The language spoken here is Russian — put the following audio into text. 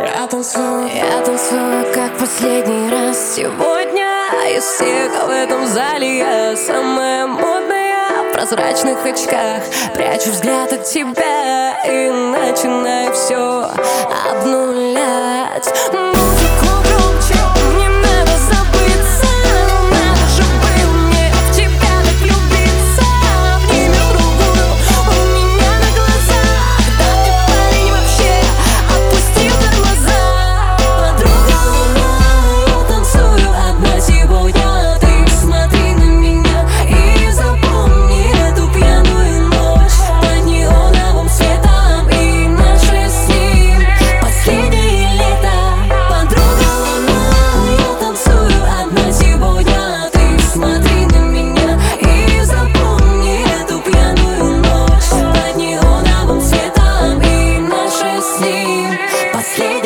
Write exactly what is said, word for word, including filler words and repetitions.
Я танцую, я танцую, как последний раз. Сегодня из всех в этом зале я самая модная в прозрачных очках. Прячу взгляд от тебя и начинаю все обнулять. Музыку громче, мне надо забыться. Надо же было мне в тебя так влюбиться. Обнимем другую у меня на глазах. Да ты, парень, вообще отпустил тормоза. Подруга луна, я танцую одна сегодня. Ты смотри на меня и запомни эту пьяную ночь под неоновым светом и наше с ним последнее лето. Подруга луна, я танцую одна сегодня. Ты смотри на меня и запомни эту пьяную ночь под неоновым светом и наше с ним последнее.